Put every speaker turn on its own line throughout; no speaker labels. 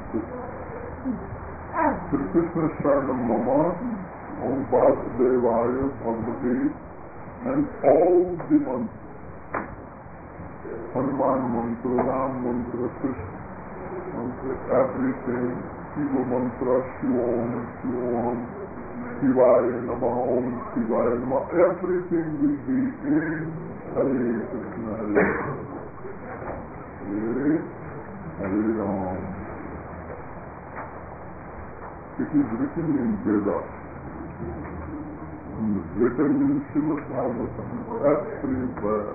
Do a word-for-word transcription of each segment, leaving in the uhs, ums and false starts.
Shri Krishna Sharanam Mama, Om Vasudevaya Bhagavate, and all the mantras, Hanuman mantra, Ram mantra, Krishna mantra, everything, Shiva mantra, Shivam, Shivam, Shivaya Namaha, Om Shivaya Namaha, everything will be in Hare Krishna, Hare Hare, Hare Ram. It is written in Vedas, and written in Srimad Bhagavatam, every word,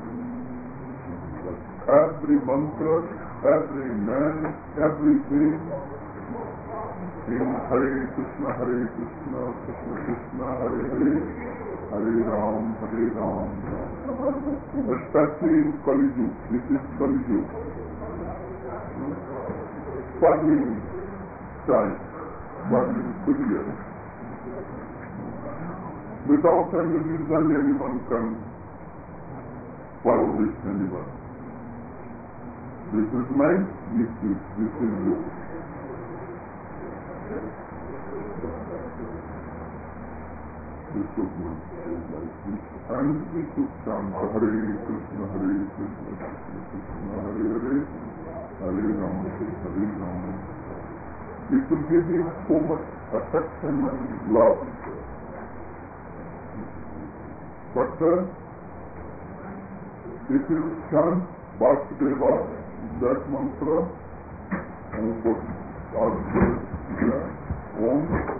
every mantra, every man, everything in Hare Krishna, Hare Krishna, Krishna Krishna, Hare Hare, Hare Ram, Hare Ram, especially in Kali Yuga. This is Kali Yuga. Struggling time, struggling period. Without any reason, anyone can follow this anyone. This is mine, this is, this is yours. This is one. And we should chant Hare Krishna, Hare Krishna, Krishna Krishna, Hare Hare, Hare Ram, Hare Ram. It will give you so much affection and love. But uh, if you chant Vasudeva, that mantra, Om Om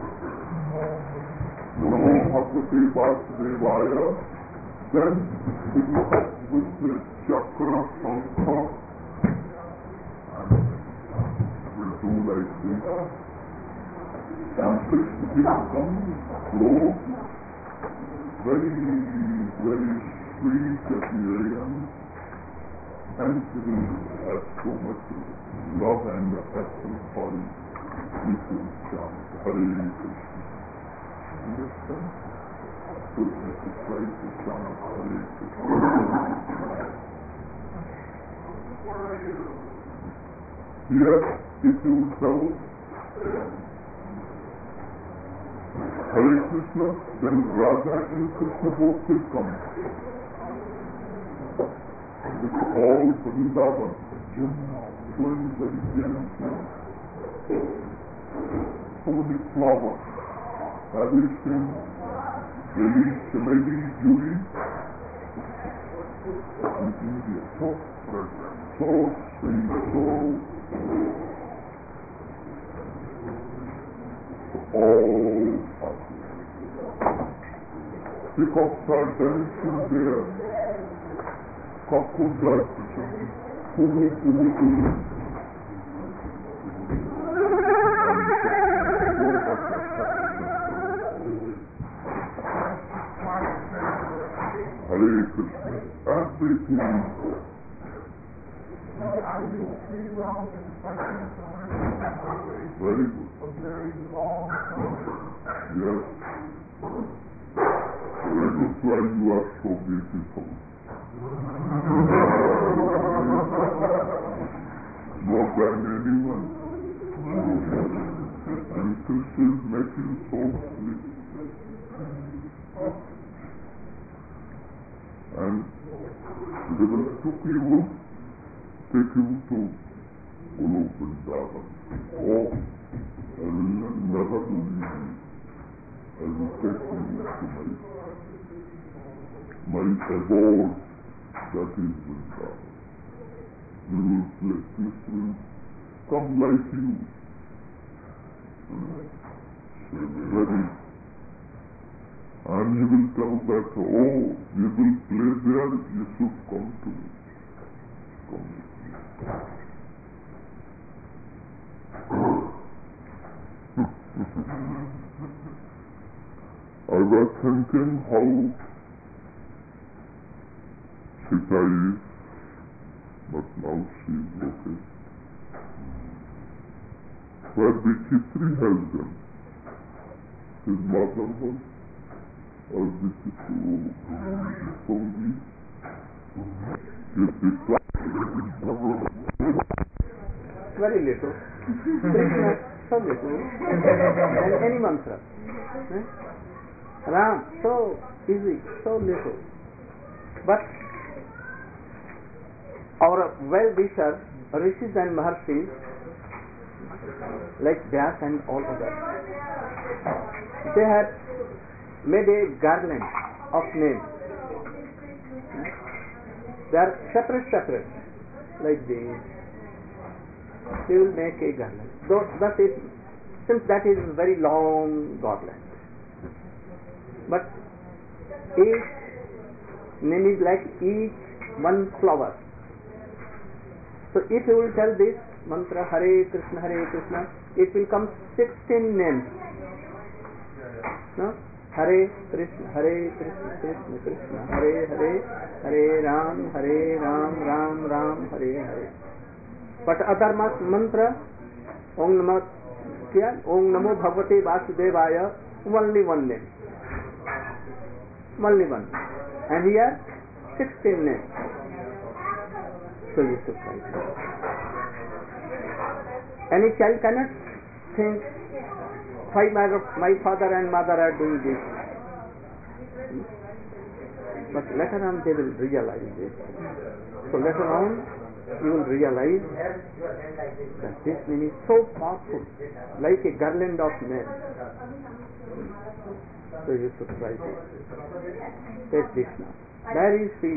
Namo Bhagavate Vasudevaya, then it will help with the chakra sankha, and will do like this. And Krishna will come slow, very, very sweet appearance, and he will have so much love and affection for him. He will chant Hare Krishna. Understand? So this is try to chant Hare Krishna. Here, if you tell Hare Krishna, then Radha and Krishna both will come. It's all Vrindavan, Jamuna, flowing very gently. So many flowers, everything, really, Chameli, Julie, and India, so fragrant, so sweet, so all happy. Because our dancing there, Kakuda, Kumi, Kumi, Kumi. Hare Krishna, everything. Very good.
A very long time.
Yes. That is why you are so beautiful. More than anyone. And Krishna is making so sweet. And they will took you, take you to Golo Vrindavan. Oh, I will never leave you. I will take you to my, my abode, that is Vrindavan. We will play, this will come like you. So very. And he will tell that, oh, you will play there, you should come to me. Come with me. I was thinking how Sita is, but now she is okay. Where Vichitri has gone. His mother was or Vichitri Songi. His decline.
very little. Krishna, so little. And any mantra. Eh? Ram, so easy, so little. But our well-wishers, rishis and maharshis, like Vyas and all others, they have made a garland of names. They are separate, separate, like these. They will make a garland. Though, thus it, since that is very long garland. But each name is like each one flower. So if you will tell this mantra Hare Krishna, Hare Krishna, it will come sixteen names. No? Hare Krishna, Hare Krishna, Krishna Krishna, Hare Hare, Hare Ram, Hare Ram, Ram Ram, Hare Hare. But other mantra, Om Namo, Om Namo Bhagavate Vasudevaya, only one name. Only one. And here, sixteen names. So you should try. Any child cannot think, why my, my father and mother are doing this. But later on they will realize this. So later on you will realize that this name is so powerful, like a garland of men. So you should try this. Take this now. Very sweet.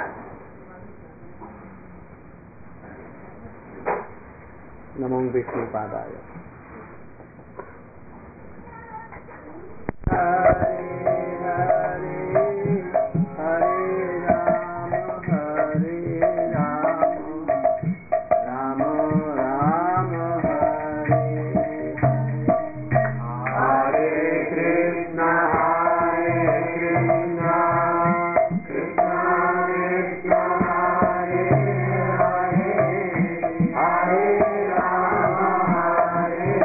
Namo Vishnu Padaya. Hare Hare, Hare Rama, Hare Rama, Rama Rama, Hare Hare Krishna, Hare Krishna, Krishna Krishna, Hare Hare, Hare Rama, Hare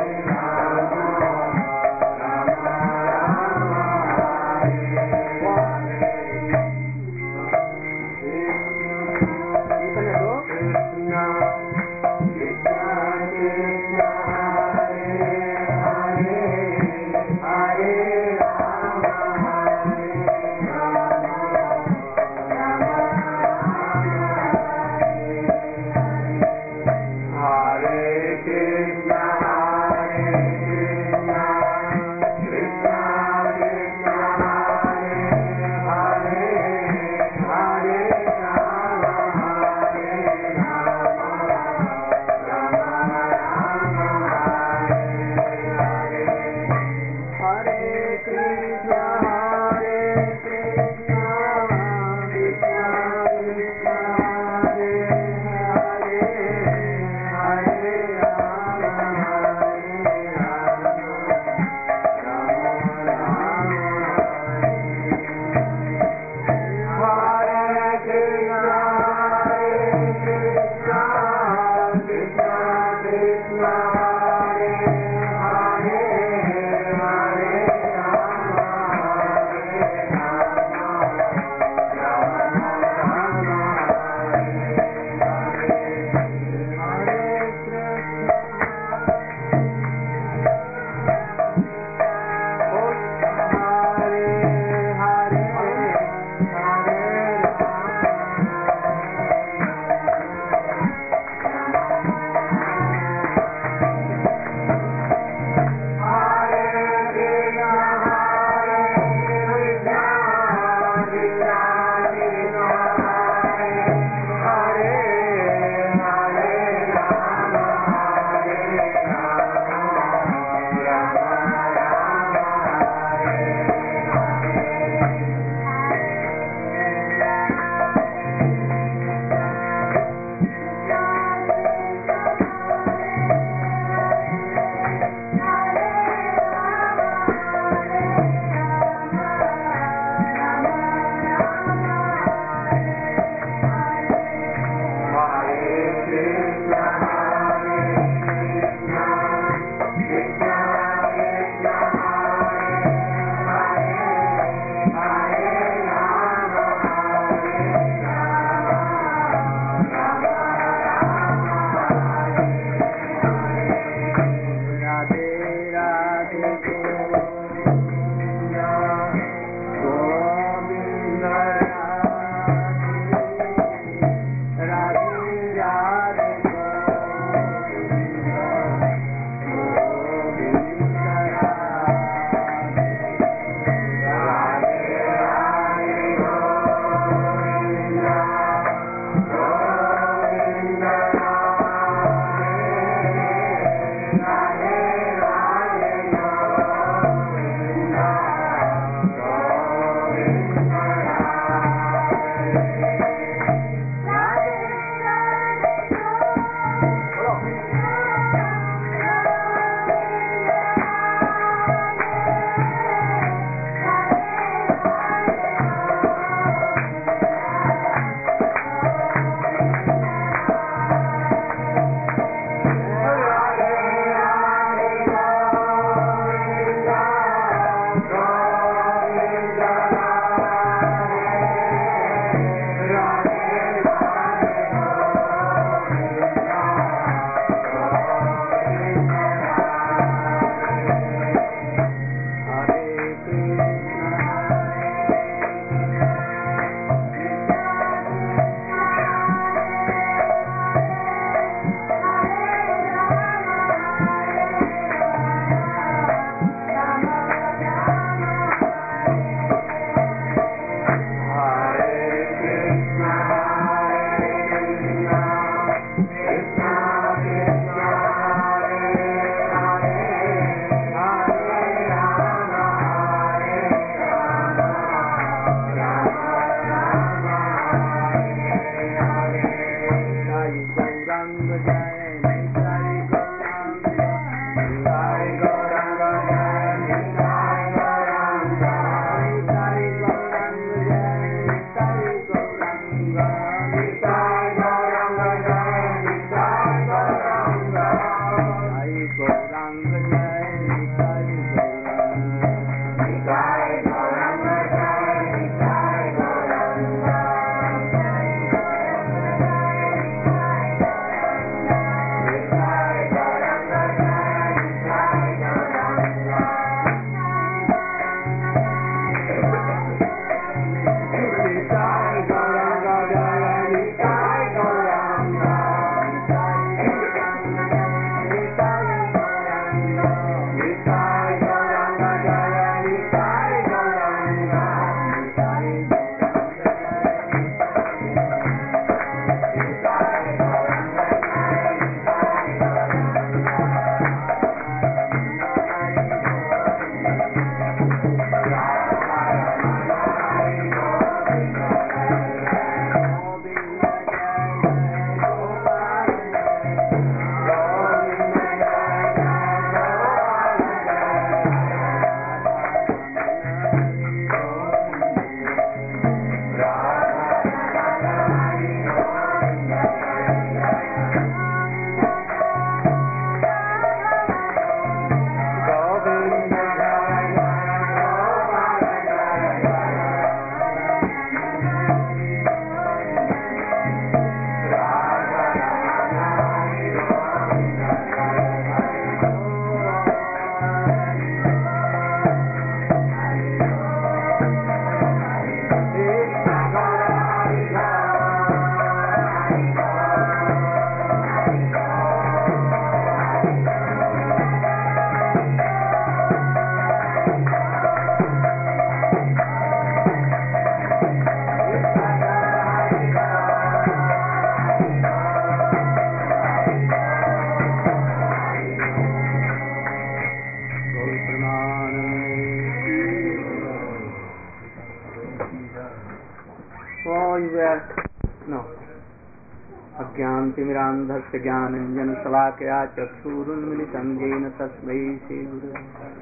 अज्ञानतिमिरान्धस्य ज्ञानञ्जनशलाकया चक्षुरुन्मिलितं येन तस्मै श्रीगुरवे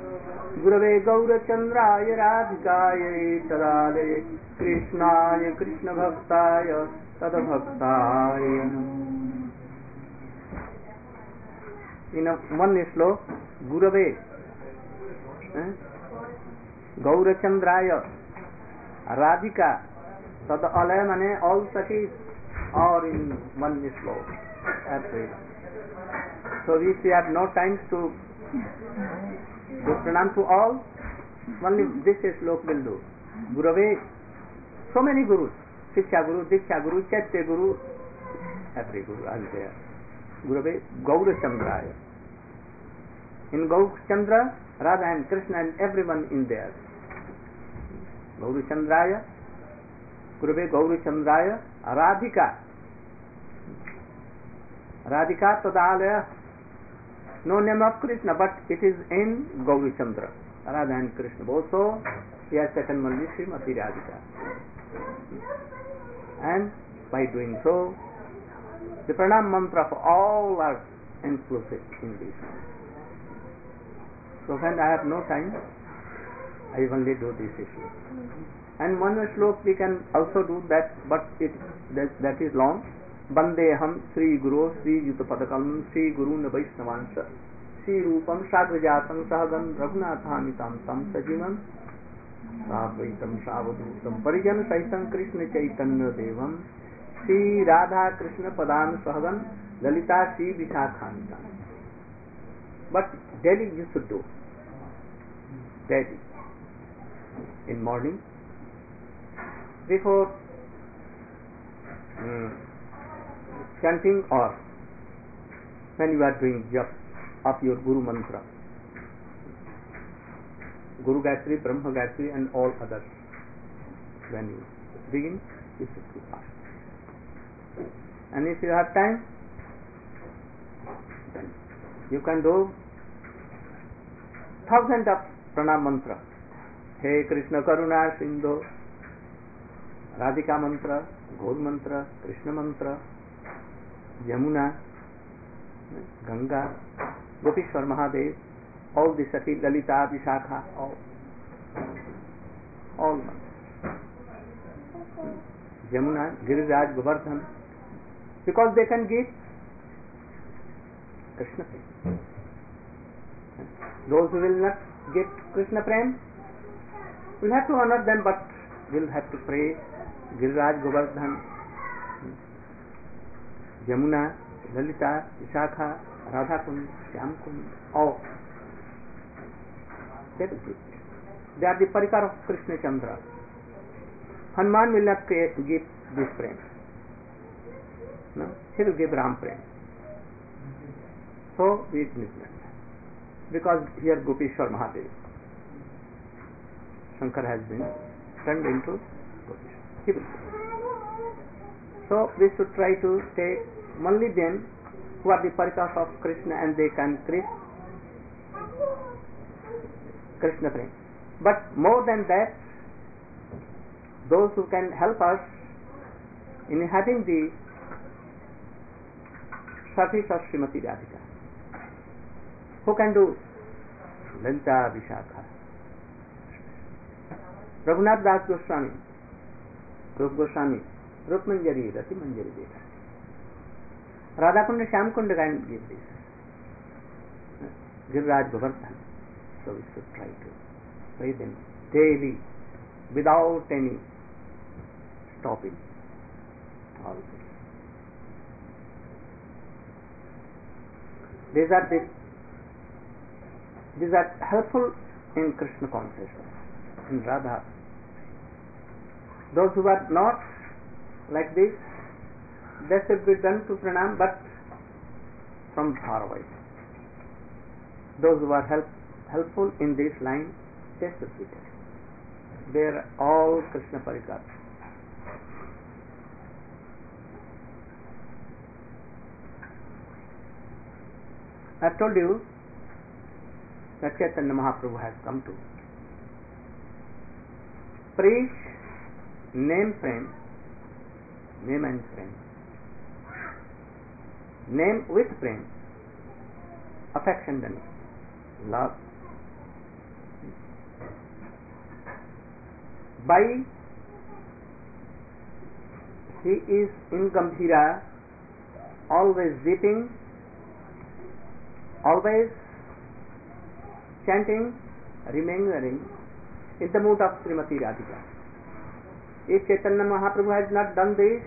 गुरवे गौरचन्द्राय राधिकायै तदालये कृष्णाय कृष्णभक्ताय तद्भक्ताय in a one श्लोक गुरवे गौरचंद्राय राधिका तदालय माने all such or in one श्लोक. So if we have no time to do pranam to all, only this श्लोक will do. Gurave, so many gurus, Shiksha Guru, Diksha Guru, Chaitya Guru, every guru are there. Gurave, Gaurachandraya. In Gaurachandra, Radha and Krishna and everyone in there. Gaurachandraya, Gurave Gaurachandraya, Radhika. Radhika Tadalaya, no name of Krishna, but it is in Gaurachandra. Radha and Krishna. Also, we are second only Srimati Radhika. And by doing so, the pranam mantra of all are inclusive in this. So when I have no time, I only do this issue. And one slok we can also do that, but it that, that is long. Bandeham Sri Guru Sri Yutapadakam Sri Guru Vaishnavansha Sri Rupam Sagrajatam Sahagan Raghunathamitam Tam Sajivam Savaitam Savadutam Parijan Saitam Krishna Chaitanya Devam Sri Radha Krishna Padan Sahagan Lalita Sri Vishakhantam. But daily you should do. Daily. In morning, before um, chanting or when you are doing jap of your Guru mantra, Guru Gayatri, Brahma Gayatri and all others, when you begin, you should do fast. And if you have time, then you can do thousand of pranam mantra. He Krishna Karuna Sindhu, Radhika mantra, Gaur mantra, Krishna mantra, Yamuna, Ganga, Gopishwar Mahadev, all the Sati, Lalita, Vishakha, all, all Jamuna, Giriraj, Govardhan, because they can give Krishna Prem. Those who will not get Krishna Prem will have to honor them, but will have to pray Giriraj, Govardhan, Jamuna, Lalita, Vishakha, Radha Kund, Shyam Kund, all. That is it. They are the parikar of Krishna Chandra. Hanuman will not give this prem. No, he will give Ram prem. So we need that. Because here Gopishwar Mahadev, Shankar has been turned into Gopishwar. He will give. So we should try to take only them who are the parikars of Krishna and they can create Krishna prem. But more than that, those who can help us in having the service of Srimati Radhika, who can do Lalita, Vishakha, Raghunath Das Goswami, Rup Goswami, Rup Manjari, Rati Manjari Deta, Radha Kunda, Shyam Kunda can give this, Giriraj, Govardhan. So we should try to pray them daily without any stopping. All this. These are the these are helpful in Krishna consciousness, in Radha. Those who are not like this, they should be done to pranam, but from far away. Those who are help, helpful in this line, they should be there. They are all Krishna parikar. I have told you that Chaitanya Mahaprabhu has come to preach name frame, name and frame, name with frame, affection done, love. By he is in Gambhira, always weeping, always chanting, remembering in the mood of Srimati Radhika. If Chaitanya Mahaprabhu has not done this,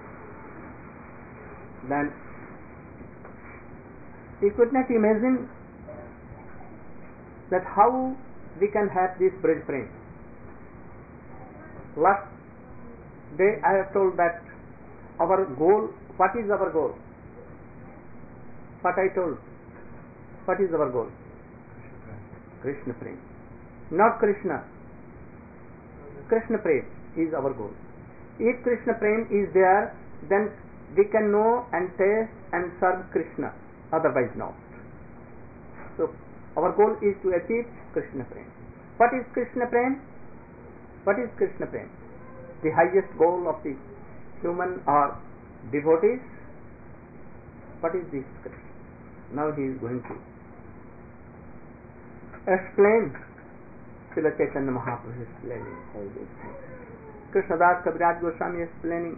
then we could not imagine that how we can have this bread prem. Last day I have told that our goal, what is our goal? What I told? What is our goal? Krishna Prem. Not Krishna. Krishna Prem is our goal. If Krishna Prem is there, then we can know and taste and serve Krishna. Otherwise not. So our goal is to achieve Krishna Prem. What is Krishna Prem? What is Krishna Prem? The highest goal of the human or devotees. What is this Krishna? Now he is going to explain. Srila Chaitanya Mahaprabhu is explaining all these things. Krishnadas Kaviraj Goswami is explaining.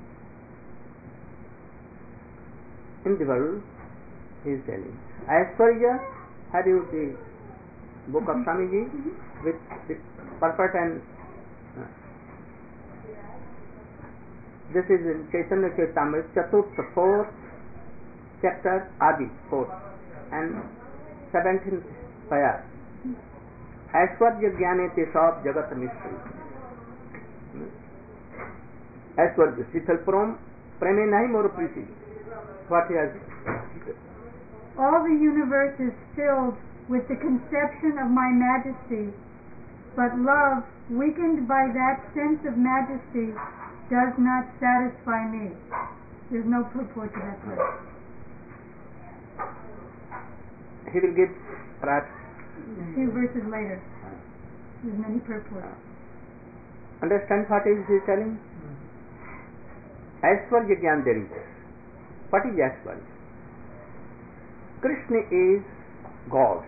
In the world, he is telling. Aishwarya, have you the book of Swamiji with the purport and uh, this is in Chaitanya Charitamrita, Chaturtha, fourth chapter, Adi, fourth, and seventeenth payar. Aishwarya Jnane Tesab Jagat Mystery. Aishwarya, Sithal Prom, Preme Nahi Mor Priti. What he has.
All the universe is filled with the conception of my majesty, but love, weakened by that sense of majesty, does not satisfy me. There's no purport to that verse.
He will give perhaps
a few verses later. There's many purports.
Understand what is he telling? Aishwarya Jnana there is. What is Aishwarya? Krishna is God.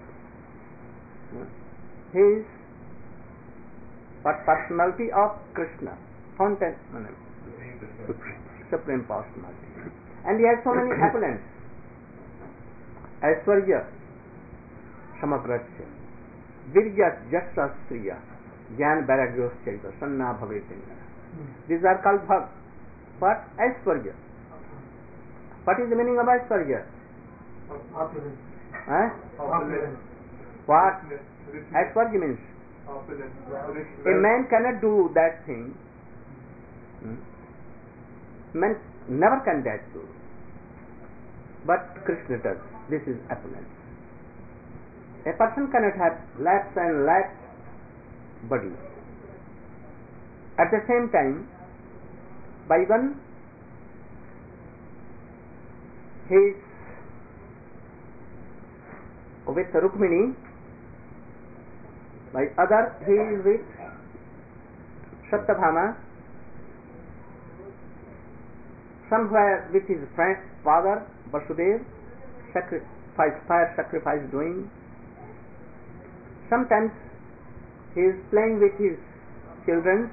He is what personality of Krishna, fountain, supreme personality, and he has so many appellants. Aishwarya, Samagrasya, Virya, Jasya, Striya, Jnana, Vairagyos, Chaita, Sanna, Bhavetinda. These are called Bhag. What? Aishwarya. What is the meaning of Aishwarya?
Opulence.
Huh?
Opulence.
What? Aishwarya means
Opulence.
a man cannot do that thing. Hmm? Man never can that do. But Krishna does. This is opulence. A person cannot have lakhs and lakhs bodies. At the same time, by one he is with Rukmini, by other he is with Satyabhama, somewhere with his friend father Vasudev, sacrifice, fire sacrifice doing. Sometimes he is playing with his children.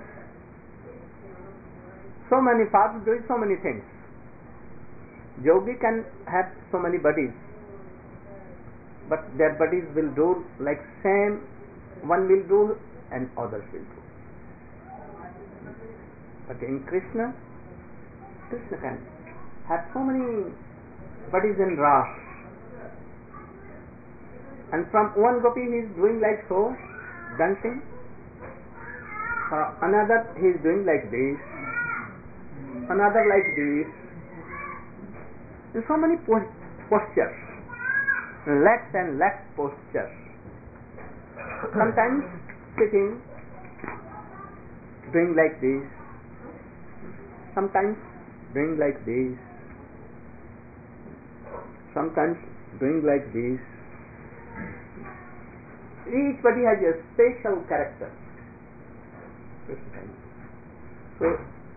So many fathers doing so many things. Yogi can have so many bodies, but their bodies will do like same, one will do and others will do. But in Krishna, Krishna can have so many bodies in Ras. And from one gopi he is doing like so, dancing. For another he is doing like this. Another like this. There are so many postures, lakhs and lakhs postures. Sometimes sitting, doing like this. Sometimes doing like this. Sometimes doing like this. Each body has a special character. So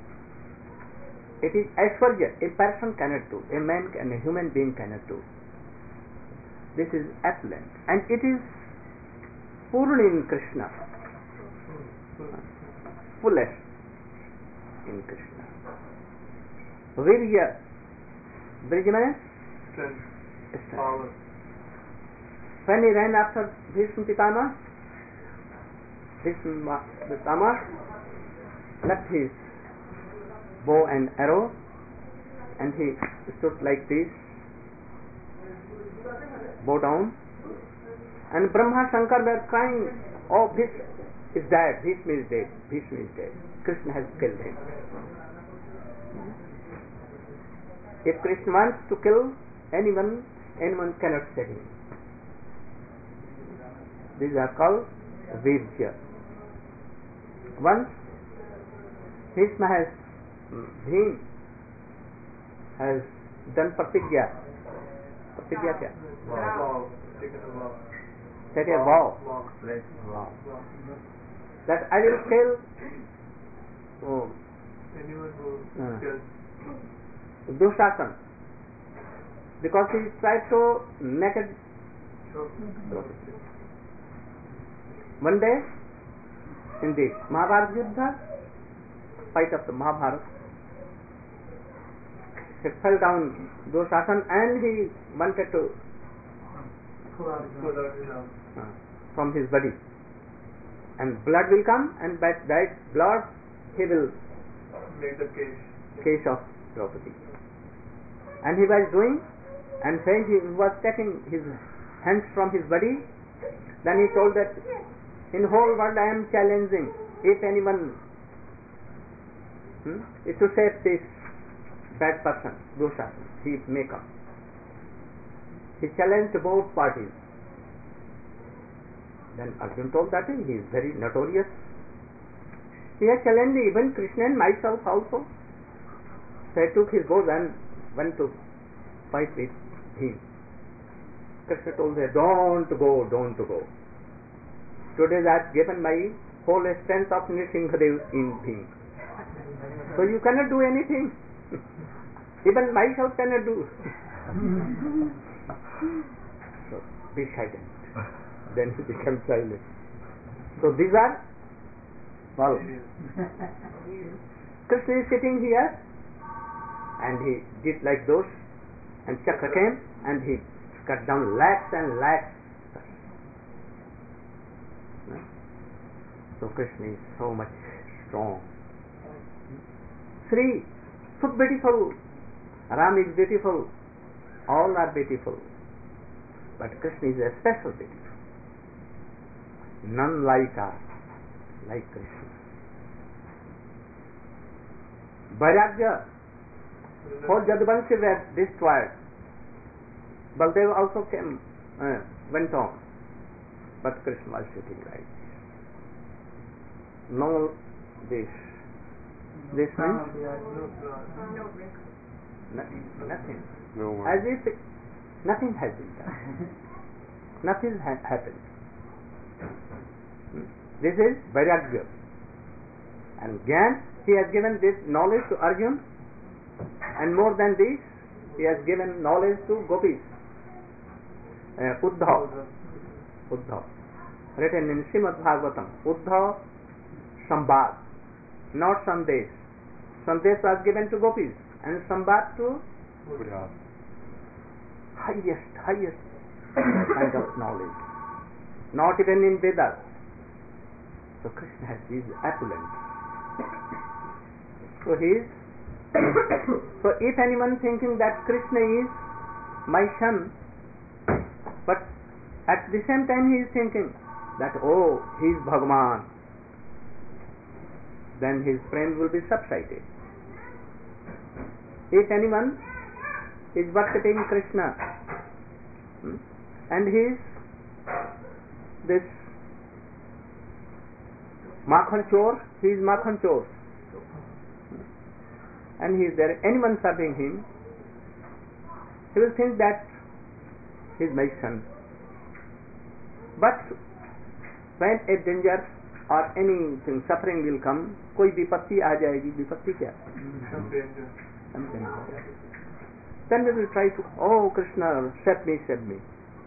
it is Aishwarya, a person cannot do, a man and a human being cannot do. This is opulent, and it is Purna in Krishna, fullest in Krishna. Virya, Virya means
Strength.
strength.
Power.
When he ran after Bhishma Pitama, Bhishma Pitama left his bow and arrow and he stood like this, bow down, and Brahma Shankar were crying, oh, Bhishma is dead, Bhishma is dead, Bhishma is dead, Krishna has killed him. If Krishna wants to kill anyone, anyone cannot save him. These are called Virya. Once Bhishma has Bhim has done Pratigya. Pratigya kya?
Wow. Taken a wow.
That is vow.
Wow.
Wow.
Wow.
That I will kill oh,
Anyone who
Uh.
kills.
Dushasan, because he tried to naked Draupadi. One day, in the Mahabharata Yuddha, fight of the Mahabharata, he fell down Dushasan and he wanted to uh, from his body, and blood will come, and by that blood he will
Make the case.
case of Draupadi. And he was doing, and when he was taking his hands from his body, then he told that in whole world I am challenging, if anyone hmm, is to save this bad person, Dushasan, he may come. He challenged both parties. Then Arjuna told that he is very notorious. He has challenged even Krishna and myself also. So I took his bow and went to fight with him. Krishna told her, don't go, don't go. Today I have given my whole strength of Nrsimhadev in him. So you cannot do anything. Even myself cannot do. So be silent. Then he becomes silent. So these are bulbs. Krishna is sitting here and he did like those, and Chakra came and he cut down lakhs and lakhs. So Krishna is so much strong. Sri, so beautiful. Ram is beautiful. All are beautiful. But Krishna is a special beautiful. None like us, like Krishna. Vairagya, whole Jadvanshi were destroyed. Baldev also came, uh, went on. But Krishna was sitting like this. No this. This means nothing. Nothing.
No one.
As if it, nothing has been done. Nothing has happened. This is Vairagya. And Gyan, he has given this knowledge to Arjuna, and more than this, he has given knowledge to Gopis. Uh, Uddhav. Uddhav. Written in Srimad Bhagavatam. Uddhav Sambad, not Sandesh. Sandesh was given to Gopis, and Sambad to
Buddha.
highest, highest kind of knowledge. Not even in Vedas. So Krishna has his opulence. So he is. So if anyone thinking that Krishna is my son, but at the same time he is thinking that oh, he is Bhagavan, then his prem will be subsided. If anyone is worshipping Krishna, hmm, and he is this Makhan Chor, he is Makhan Chor, and he is there, anyone serving him, he will think that he is my son. But when a danger or anything, suffering will come, कोई विपत्ति आ जाएगी, विपत्ति क्या?
Some danger.
Some danger. Then we will try to, oh Krishna, save me, save me.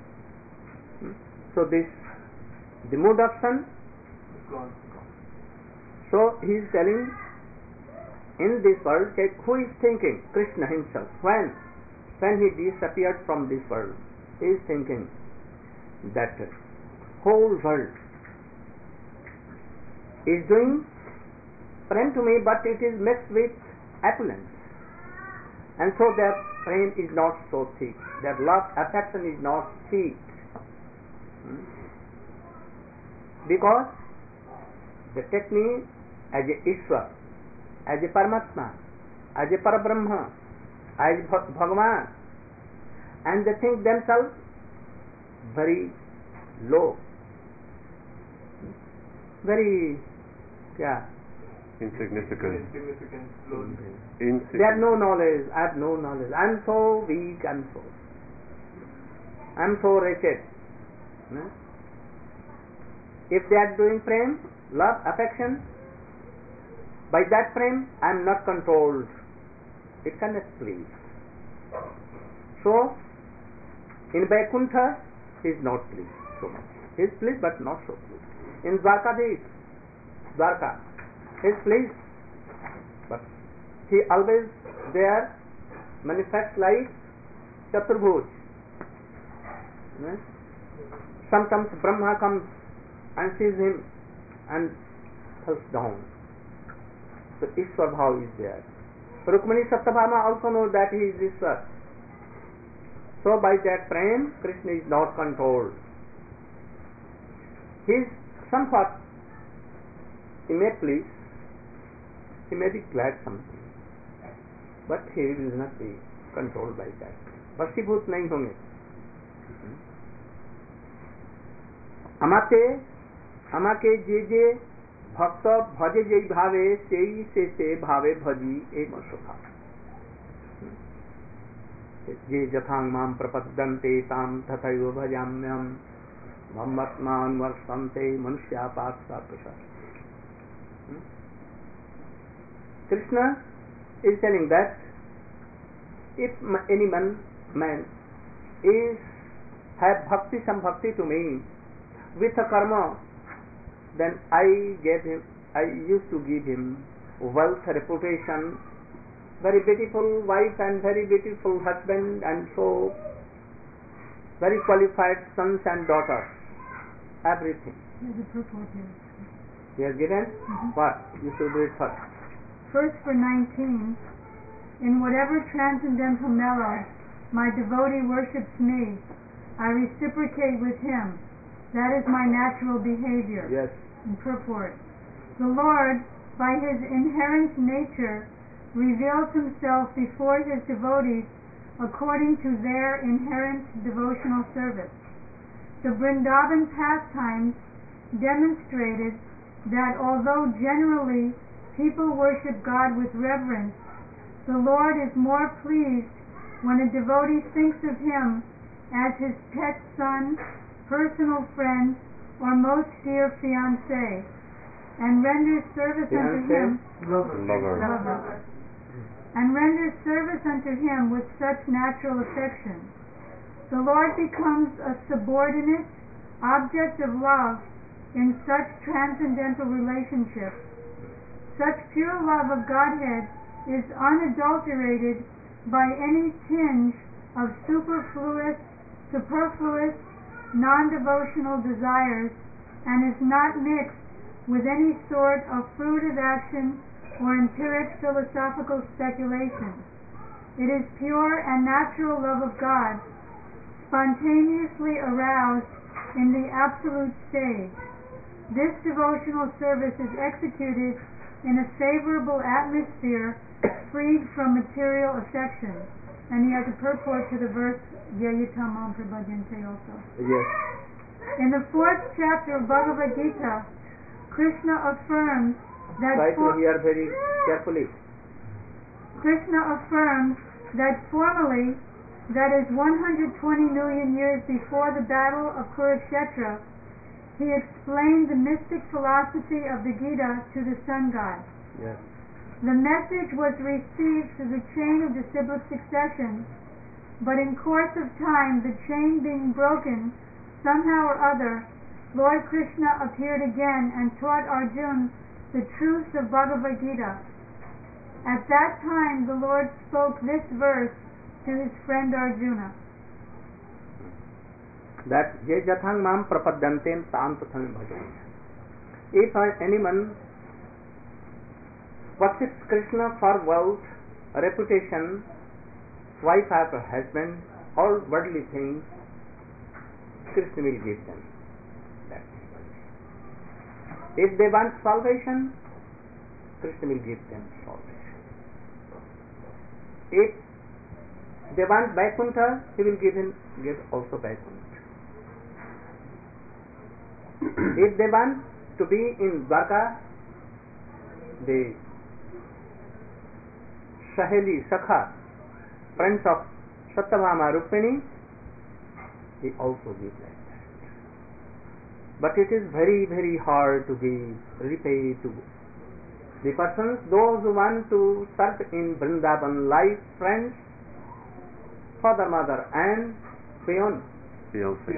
So this, the mood of son.
Gone.
So he is telling, in this world, who is thinking? Krishna himself. When? When he disappeared from this world, he is thinking that whole world is doing prem to me, but it is mixed with opulence. And so their prem is not so thick. Their love, affection is not thick. Hmm? Because they take me as a Ishwar, as a Paramatma, as a Parabrahma, as Bhagavan, and they think themselves very low, very, yeah,
Insignificant.
Insignificant. Lonely.
they have no knowledge, I have no knowledge, I am so weak, I am so, I am so wretched. Hmm? If they are doing prem, love, affection, by that prem I am not controlled, it cannot please. So in Vaikuntha he is not pleased so much. He is pleased but not so pleased. In Dwarkadish, Dwarka, he is pleased, but he always there manifests like Chaturbhuj. Hmm? Sometimes Brahma comes and sees him and falls down. So Ishwar Bhav is there. Rukmini Satyabhama also knows that he is Ishwar. So by that prem, Krishna is not controlled. He is somewhat, he may please, he may be glad something, but he will not be controlled by that. Vasibhut nahi honge. আমাতে আমাকে যে যে ভক্ত ভজে যেই ভাবে সেই সে সে ভাবে ভজি এই মনসা যে যথাং মাম প্রপদ্যন্তে তাম তথৈব ভজাম্যহম মম্মত্মান বর্ষন্তে মনুষ্যা পার্থা প্রসাদ. Krishna is telling that if any man, man is have bhakti sambhakti to me with a karma, then I gave him, I used to give him wealth, reputation, very beautiful wife and very beautiful husband, and so very qualified sons and daughters, everything.
There's a purport here.
He has given
Mhm.
what? You should do it first.
First for nineteen, in whatever transcendental mellow my devotee worships me, I reciprocate with him. That is my natural behavior.
Yes.
In purport, the Lord, by his inherent nature, reveals himself before his devotees according to their inherent devotional service. The Vrindavan pastimes demonstrated that although generally people worship God with reverence, the Lord is more pleased when a devotee thinks of him as his pet son, personal friend, or most dear fiancé, and renders service unto
Fiancé?
him
Lover.
lover, and renders service unto him with such natural affection. The Lord becomes a subordinate object of love in such transcendental relationships. Such pure love of Godhead is unadulterated by any tinge of superfluous, superfluous, non-devotional desires, and is not mixed with any sort of fruitive action or empiric philosophical speculation. It is pure and natural love of God, spontaneously aroused in the absolute stage. This devotional service is executed in a favorable atmosphere, freed from material affection. And he has a purport to the verse Yayatamam Prabhadyante also.
Yes.
In the fourth chapter of Bhagavad Gita, Krishna affirms that
Try to
for-
hear very carefully.
Krishna affirms that formerly, that is one hundred twenty million years before the battle of Kurukshetra, he explained the mystic philosophy of the Gita to the sun god.
Yes.
The message was received through the chain of disciplic succession, but in course of time, the chain being broken, somehow or other, Lord Krishna appeared again and taught Arjuna the truths of Bhagavad Gita. At that time, the Lord spoke this verse to his friend Arjuna.
That ye jathang mam prapadyantem tam tatham bhajan. If anyone worships Krishna for wealth, reputation, wife or husband, all worldly things, Krishna will give them. That's it. If they want salvation, Krishna will give them salvation. If they want Vaikuntha, he will give him give also Vaikuntha. If they want to be in Dwarka, the Saheli, Sakha, friends of Satyabhama Rukmini, he also gives like that. But it is very, very hard to give, repay to the persons, those who want to serve in Vrindavan life, friends, father, mother, and peon,
Fiancé.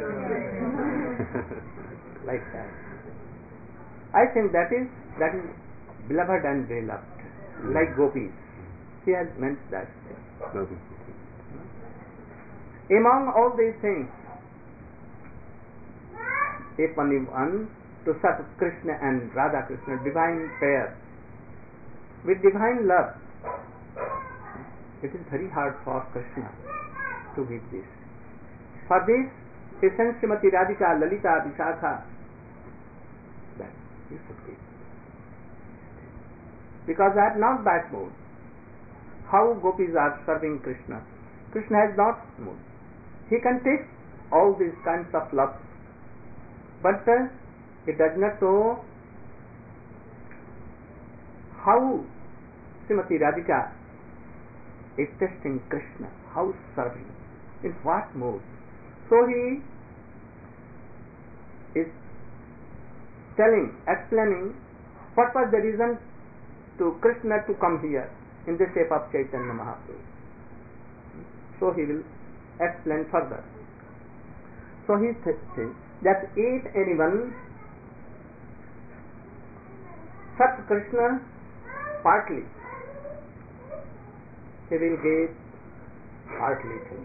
like that. I think that is that is beloved and beloved, like gopis. He has meant that.
Doesn't.
Among all these things, if one wants to serve Krishna and Radha Krishna, divine pair, with divine love, it is very hard for Krishna to give this. For this, he sends Srimati Radhika, Lalita, Vishakha, that you should give. Because I have not that mood. How gopis are serving Krishna? Krishna has not mood. He can take all these kinds of love, but uh, it does not know how Srimati Radhika is testing Krishna, how serving, in what mode. So he is telling, explaining what was the reason to Krishna to come here in the shape of Chaitanya Mahaprabhu. So he will explain further. So he th- says that if anyone serves Krishna partly, he will get partly too.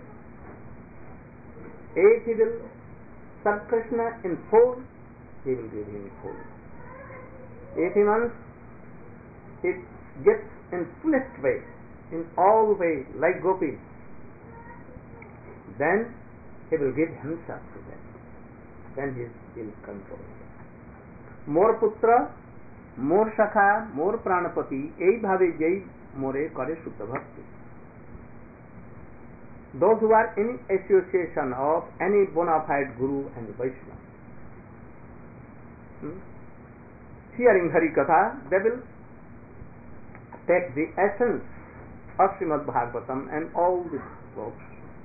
If he will serve Krishna in full, he will give him full. If he wants, he gets in fullest way, in all ways, like gopis, then he will give himself to them. Then he will control them. More putra, more shakha, more pranapati, ei bhave jai more kare shuddha bhakti. Those who are in association of any bona fide guru and Vaishnava, hmm? hearing Hari Katha, they will take the essence of Srimad Bhagavatam and all these books,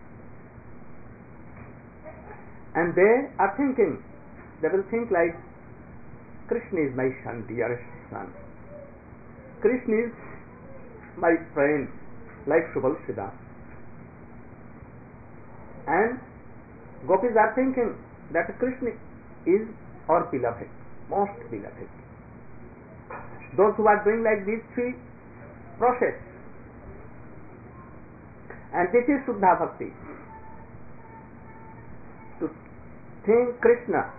and they are thinking, they will think like, Krishna is my son, dearest son. Krishna is my friend, like Subal Siddha. And gopis are thinking that Krishna is our beloved, most beloved. Those who are doing like these three process, and this is Shuddha Bhakti. To think Krishna,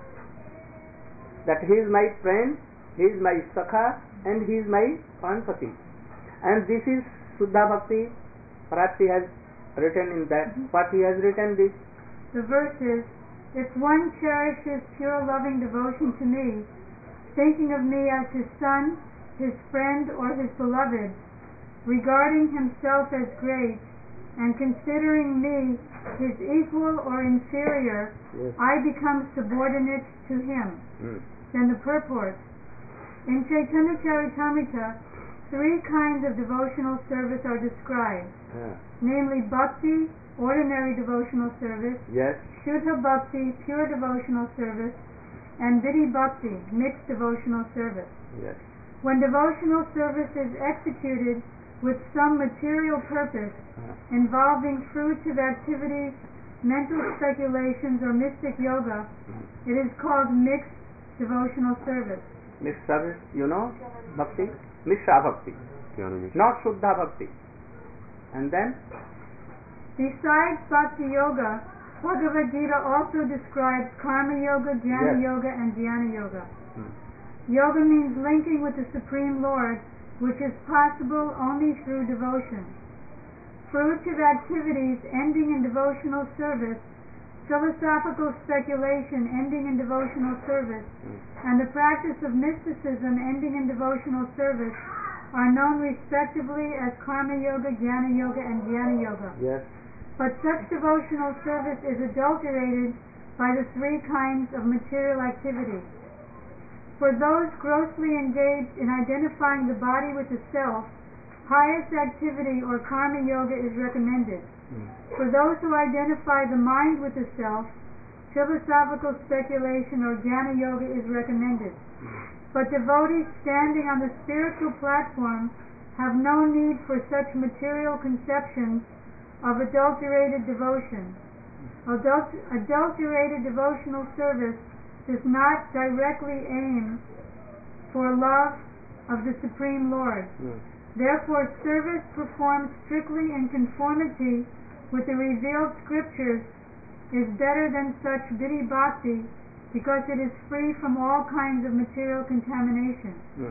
that he is my friend, he is my sakha, and he is my pranpati. And this is Shuddha Bhakti. Perhaps he has written in that, what he has written this.
The verse is, if one cherishes pure loving devotion to me, thinking of me as his son, his friend, or his beloved, regarding himself as great, and considering me his equal or inferior,
Yes.
I become subordinate to him.
Hmm.
Then the purport. In Chaitanya Charitamrita, three kinds of devotional service are described,
Ah.
namely bhakti, ordinary devotional service,
Yes.
Shuddha Bhakti, pure devotional service, and Vidhi Bhakti, mixed devotional service.
Yes.
When devotional service is executed with some material purpose
Ah.
involving fruitive activities, mental speculations, or mystic yoga,
Hmm.
it is called mixed devotional service.
Mixed service, you know, bhakti, Mishra Bhakti,
Jnana Mishra.
not Shuddha Bhakti. And then,
Besides Bhakti Yoga, Bhagavad Gita also describes Karma Yoga, Jnana
Yes.
Yoga, and Dhyana Yoga.
hmm.
Yoga means linking with the Supreme Lord, which is possible only through devotion. Fruitive activities ending in devotional service, philosophical speculation ending in devotional service,
Hmm.
and the practice of mysticism ending in devotional service are known respectively as Karma Yoga, Jnana Yoga, and Dhyana Yoga.
Yes.
But such devotional service is adulterated by the three kinds of material activity. For those grossly engaged in identifying the body with the self, pious activity or Karma Yoga is recommended.
Hmm.
For those who identify the mind with the self, philosophical speculation or Jnana Yoga is recommended. But devotees standing on the spiritual platform have no need for such material conceptions of adulterated devotion. Adult- adulterated devotional service does not directly aim for love of the Supreme Lord.
Hmm.
Therefore, service performed strictly in conformity with the revealed scriptures is better than such Vidhi Bhakti, because it is free from all kinds of material contamination.
Hmm.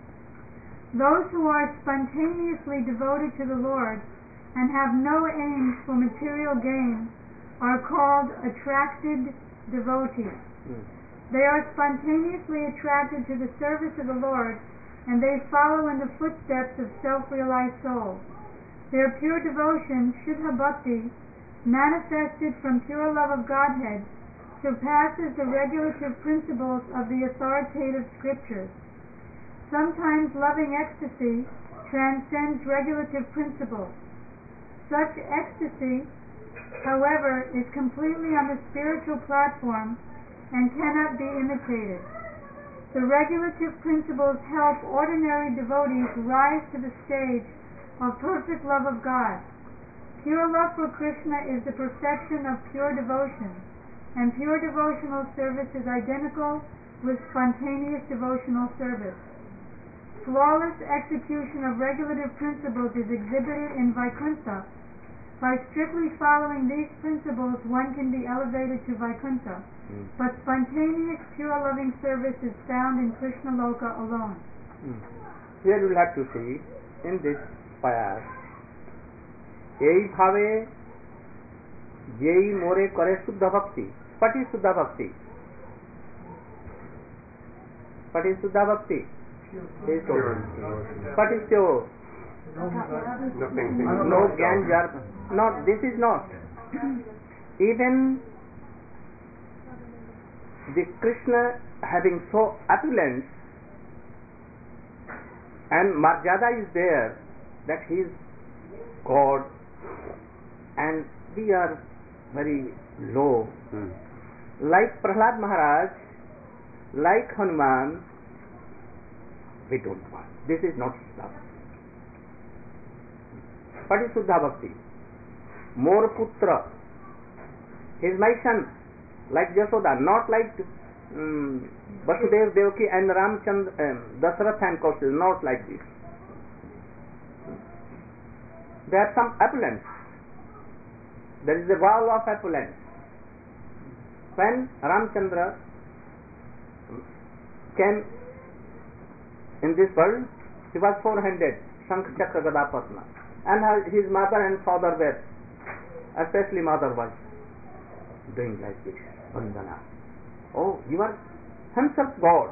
Those who are spontaneously devoted to the Lord and have no aims for material gain are called attracted devotees.
Hmm.
They are spontaneously attracted to the service of the Lord, and they follow in the footsteps of self-realized souls. Their pure devotion, Shuddha Bhakti, manifested from pure love of Godhead, surpasses the regulative principles of the authoritative scriptures. Sometimes loving ecstasy transcends regulative principles. Such ecstasy, however, is completely on the spiritual platform and cannot be imitated. The regulative principles help ordinary devotees rise to the stage of perfect love of God. Pure love for Krishna is the perfection of pure devotion. and pure devotional service is identical with spontaneous devotional service. Flawless execution of regulative principles is exhibited in Vaikuntha. By strictly following these principles, one can be elevated to Vaikuntha.
Mm.
But spontaneous, pure loving service is found in Krishna Loka alone.
Mm. Here you will have to see in this pair, ei bhave jei more kare suddha bhakti. What is suddha bhakti? What is suddha bhakti? He is told. What is pure?
Nothing.
No gyan jar. Not. This is not. Even the Krishna having so opulence and marjada is there that he is God and we are very low.
Hmm.
Like Prahlad Maharaj, like Hanuman, we don't want. This is not Suddha Bhakti. What is Suddha Bhakti? More putra. He is my son, like Jasoda, not like um, Vasudev, Devaki and Ramchandra, um, Dasarath and Kaushal, not like this. There are some opulence. There is a wall of opulence. When Ramchandra came in this world, he was four-handed, Shankh Chakra Gada Padma, and his mother and father were, especially mother was doing like this, Vandana. Oh, you are himself God.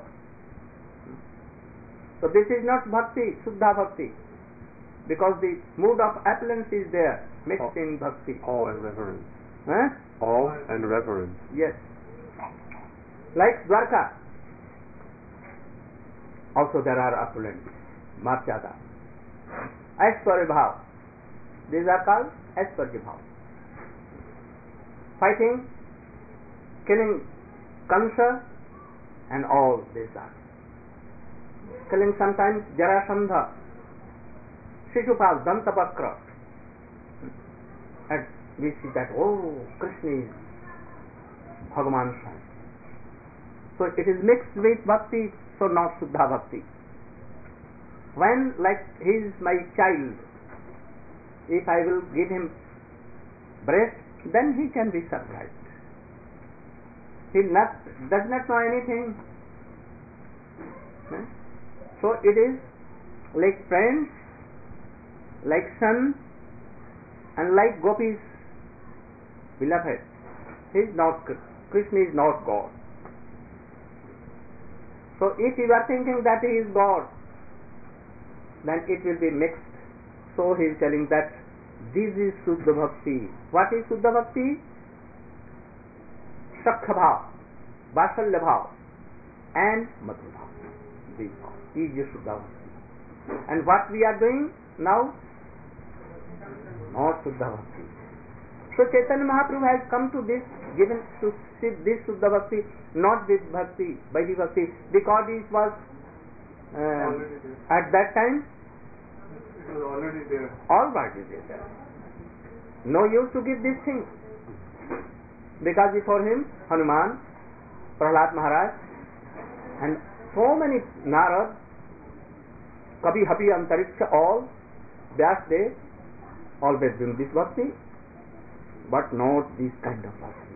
So this is not bhakti, Suddha Bhakti, because the mood of opulence is there, mixed
Oh.
in bhakti.
Awe and reverence.
Huh?
Awe and reverence.
Yes. Like Dwarka, also there are opulence, Marjada. Aishwarya Bhav. These are called Aishwarya Bhav. Fighting, killing Kamsa and all these are. Killing sometimes Jarasandha, Shishupal, Dantapakra. And we see that, oh, Krishna is Bhagavan's son. So it is mixed with bhakti, so not Suddha Bhakti. When, like, he is my child, if I will give him breast, then he can be surprised. He not, does not know anything. Hmm? So it is like friends, like son, and like gopis, beloved. He is not, Krishna is not God. So if you are thinking that he is God, then it will be mixed. So he is telling that this is Suddha Bhakti. What is Suddha Bhakti? Shakha Bhav, Vasalya Bhav, and Madhu Bhav. These is your Suddha Bhakti. And what we are doing now? Not Suddha Bhakti. So Chaitanya Mahaprabhu has come to this, given to this Suddha Bhakti, not this Bhakti, Vaidhi Bhakti, because it was uh, at that time
It was already there.
already there. No use to give this thing. Because before him, Hanuman, Prahlad Maharaj, and so many Narad, Kabi Hapi Antariksha, all, Vyasdev, always doing this bhakti, but not this kind of bhakti.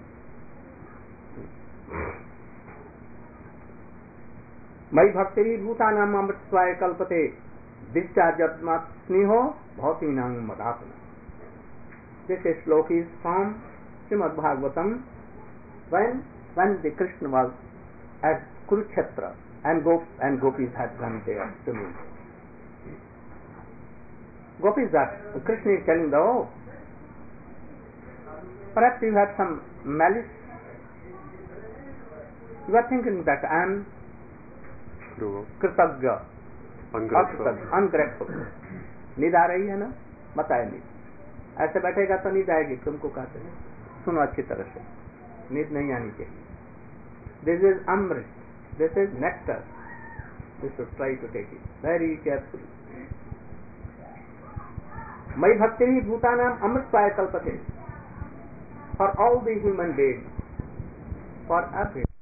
Mai bhaktiri bhutanam amritsvaya kalpate discharjatmat sneho bhautinam madapana. This slok is from Srimad Bhagavatam, when when the Krishna was at Kurukshetra and Gop and gopis had gone there to meet. Gopis are, Krishna is telling them, oh, perhaps you have some malice. You are thinking that I am
Cruel.
कृतज्ञ,
Ungrateful.
Ungrateful. नींद आ रही है ना? बताए नींद. ऐसे बैठेगा तो नींद आएगी. तुमको कहते हैं सुनो अच्छी तरह से, नींद नहीं आनी चाहिए. This is amrit, this is nectar. You should try to take it very carefully. मयि भक्ति भूतानाम अमृतपाय कल्पते. For all the human beings, for apprehension.